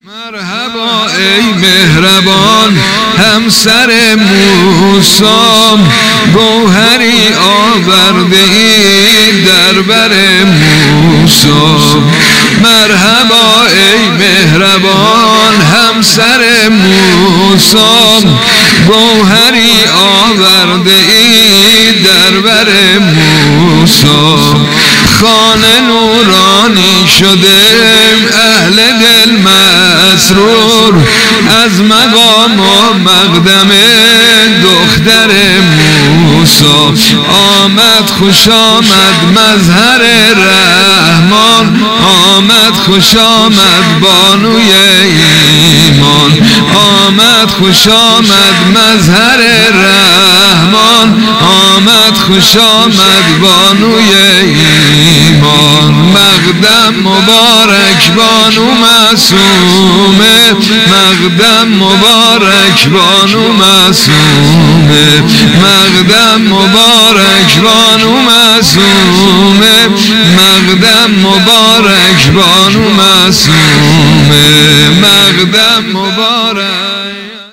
مرحبا ای مهربان همسر موسی، گوهری آورده ای در بر موسی. مرحبا ای مهربان همسر موسی، گوهری آورده ای در بر موسی. خانه نورانی شده اهل دل مسرور، از مقام و مقدم دختر موسی. آمد خوش آمد مظهر رحمان، آمد خوش آمد بانوی ایمان. آمد خوش آمد مظهر رحمان، آمد خوش آمد بانوی ایمان. مقدم مبارک بانو معصومه، مقدم مبارک بانو معصومه. مقدم مبارک بانو معصومه، مقدم مبارک بانو معصومه. مقدم مبارک.